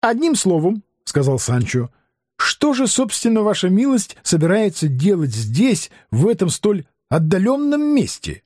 Одним словом, — сказал Санчо, — что же, собственно, ваша милость собирается делать здесь, в этом столь отдаленном месте?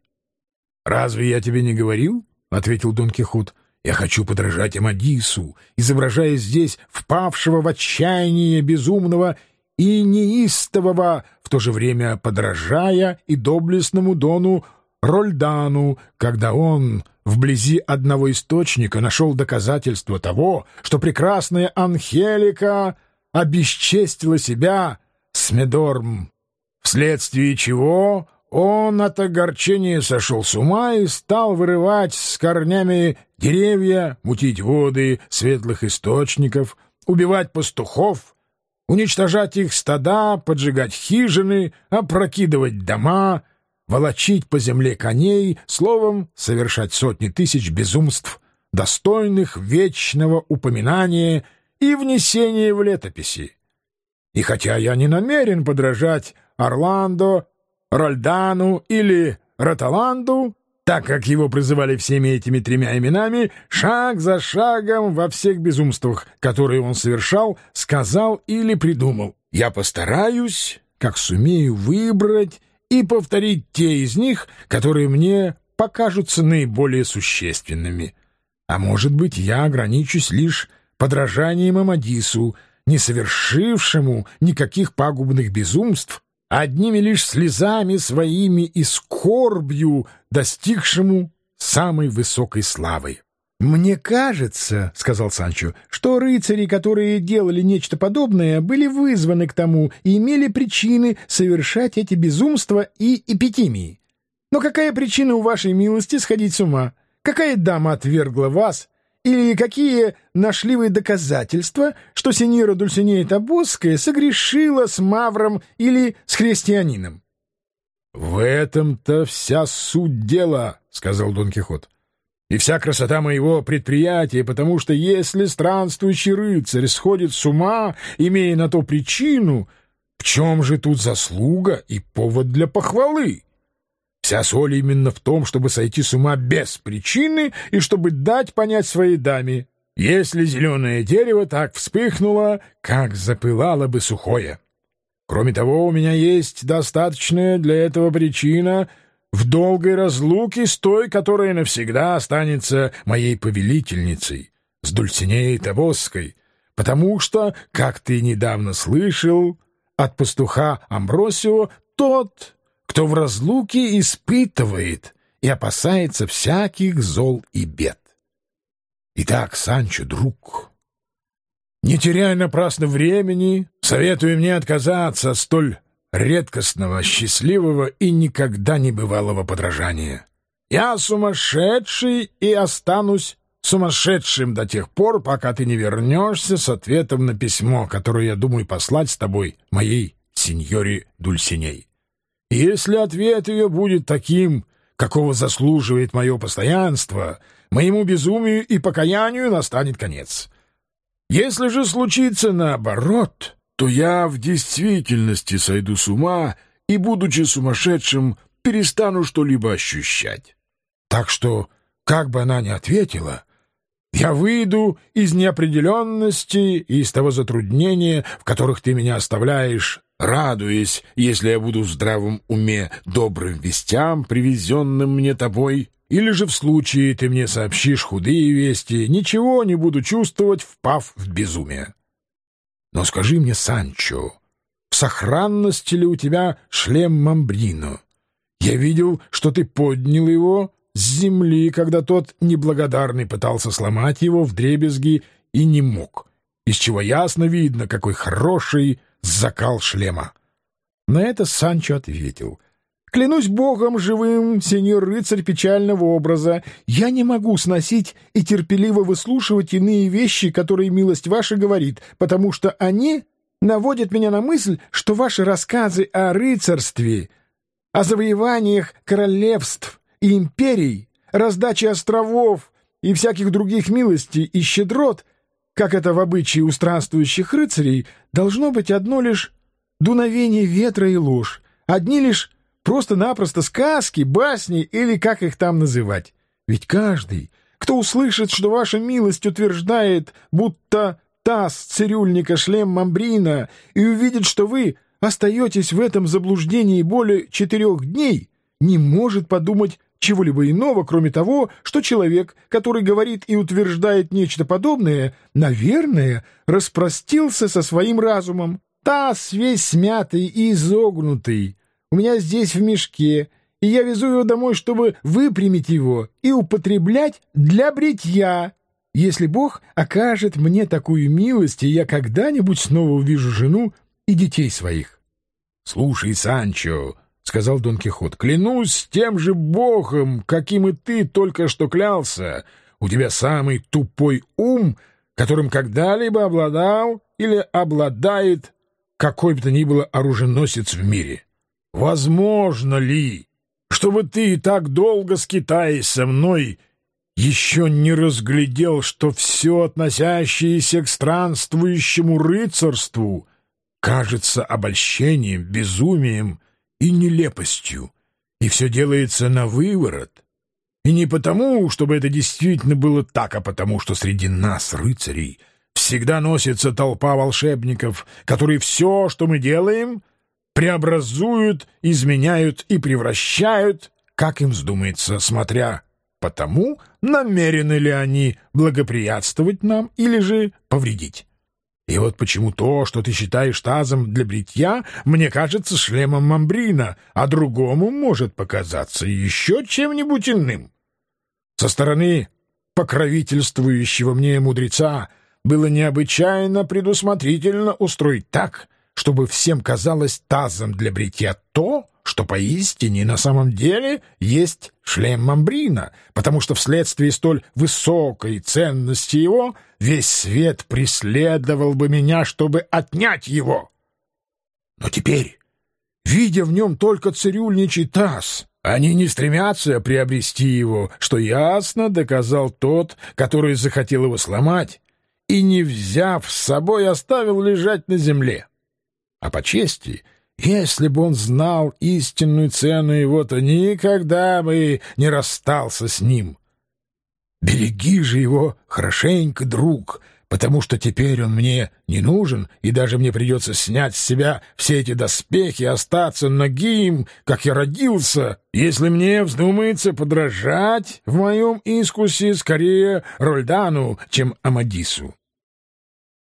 — Разве я тебе не говорил? — ответил Дон Кихот. — Я хочу подражать Амадису, изображая здесь впавшего в отчаяние безумного и неистового, в то же время подражая и доблестному Дону Рольдану, когда он вблизи одного источника нашел доказательство того, что прекрасная Анхелика обесчестила себя с Медорм, вследствие чего он от огорчения сошел с ума и стал вырывать с корнями деревья, мутить воды светлых источников, убивать пастухов, уничтожать их стада, поджигать хижины, опрокидывать дома, волочить по земле коней, словом, совершать сотни тысяч безумств, достойных вечного упоминания и внесения в летописи. И хотя я не намерен подражать Орландо, Рольдану или Роталанду, так как его призывали всеми этими тремя именами, шаг за шагом во всех безумствах, которые он совершал, сказал или придумал, я постараюсь, как сумею, выбрать и повторить те из них, которые мне покажутся наиболее существенными. А может быть, я ограничусь лишь подражанием Амадису, не совершившему никаких пагубных безумств, одними лишь слезами своими и скорбью достигшему самой высокой славы. — Мне кажется, — сказал Санчо, — что рыцари, которые делали нечто подобное, были вызваны к тому и имели причины совершать эти безумства и эпитимии. Но какая причина у вашей милости сходить с ума? Какая дама отвергла вас? Или какие нашли вы доказательства, что сеньора Дульсинея Тобосская согрешила с мавром или с христианином? — В этом-то вся суть дела, — сказал Дон Кихот, — и вся красота моего предприятия, потому что если странствующий рыцарь сходит с ума, имея на то причину, в чем же тут заслуга и повод для похвалы? Вся соль именно в том, чтобы сойти с ума без причины и чтобы дать понять своей даме, если зеленое дерево так вспыхнуло, как запылало бы сухое. Кроме того, у меня есть достаточная для этого причина в долгой разлуке с той, которая навсегда останется моей повелительницей, с Дульсинеей Тобосской, потому что, как ты недавно слышал, от пастуха Амбросио тот, кто в разлуке испытывает и опасается всяких зол и бед. Итак, Санчо, друг, не теряй напрасно времени, советую мне отказаться от столь редкостного, счастливого и никогда не бывалого подражания. Я сумасшедший и останусь сумасшедшим до тех пор, пока ты не вернешься с ответом на письмо, которое я думаю послать с тобой моей сеньоре Дульсиней. Если ответ ее будет таким, какого заслуживает мое постоянство, моему безумию и покаянию настанет конец. Если же случится наоборот, то я в действительности сойду с ума и, будучи сумасшедшим, перестану что-либо ощущать. Так что, как бы она ни ответила, я выйду из неопределенности и из того затруднения, в которых ты меня оставляешь, радуясь, если я буду в здравом уме, добрым вестям, привезенным мне тобой, или же в случае ты мне сообщишь худые вести, ничего не буду чувствовать, впав в безумие. Но скажи мне, Санчо, в сохранности ли у тебя шлем Мамбрино? Я видел, что ты поднял его с земли, когда тот неблагодарный пытался сломать его вдребезги и не мог, из чего ясно видно, какой хороший закал шлема. На это Санчо ответил: «Клянусь богом живым, сеньор рыцарь печального образа, я не могу сносить и терпеливо выслушивать иные вещи, которые милость ваша говорит, потому что они наводят меня на мысль, что ваши рассказы о рыцарстве, о завоеваниях королевств и империй, раздаче островов и всяких других милостей и щедрот, как это в обычае у странствующих рыцарей, должно быть одно лишь дуновение ветра и ложь, одни лишь просто-напросто сказки, басни или как их там называть. Ведь каждый, кто услышит, что ваша милость утверждает, будто таз цирюльника шлем Мамбрина и увидит, что вы остаетесь в этом заблуждении более 4 дней, не может подумать чего-либо иного, кроме того, что человек, который говорит и утверждает нечто подобное, наверное, распростился со своим разумом. Таз весь смятый и изогнутый у меня здесь в мешке, и я везу его домой, чтобы выпрямить его и употреблять для бритья. Если Бог окажет мне такую милость, и я когда-нибудь снова увижу жену и детей своих. — Слушай, Санчо, — сказал Дон Кихот, — клянусь тем же Богом, каким и ты только что клялся, у тебя самый тупой ум, которым когда-либо обладал или обладает какой бы то ни было оруженосец в мире. Возможно ли, чтобы ты, так долго скитаясь со мной, еще не разглядел, что все, относящееся к странствующему рыцарству, кажется обольщением, безумием и нелепостью, и все делается на выворот? И не потому, чтобы это действительно было так, а потому, что среди нас, рыцарей, всегда носится толпа волшебников, которые все, что мы делаем, преобразуют, изменяют и превращают, как им вздумается, смотря по тому, намерены ли они благоприятствовать нам или же повредить. И вот почему то, что ты считаешь тазом для бритья, мне кажется шлемом Мамбрина, а другому может показаться еще чем-нибудь иным. Со стороны покровительствующего мне мудреца было необычайно предусмотрительно устроить так, чтобы всем казалось тазом для бритья то, что поистине на самом деле есть шлем Мамбрина, потому что вследствие столь высокой ценности его весь свет преследовал бы меня, чтобы отнять его. Но теперь, видя в нем только цирюльничий таз, они не стремятся приобрести его, что ясно доказал тот, который захотел его сломать, и, не взяв с собой, оставил лежать на земле. А по чести, если бы он знал истинную цену его, то никогда бы не расстался с ним. Береги же его хорошенько, друг, потому что теперь он мне не нужен, и даже мне придется снять с себя все эти доспехи и остаться нагим, как я родился, если мне вздумается подражать в моем искусе скорее Рольдану, чем Амадису.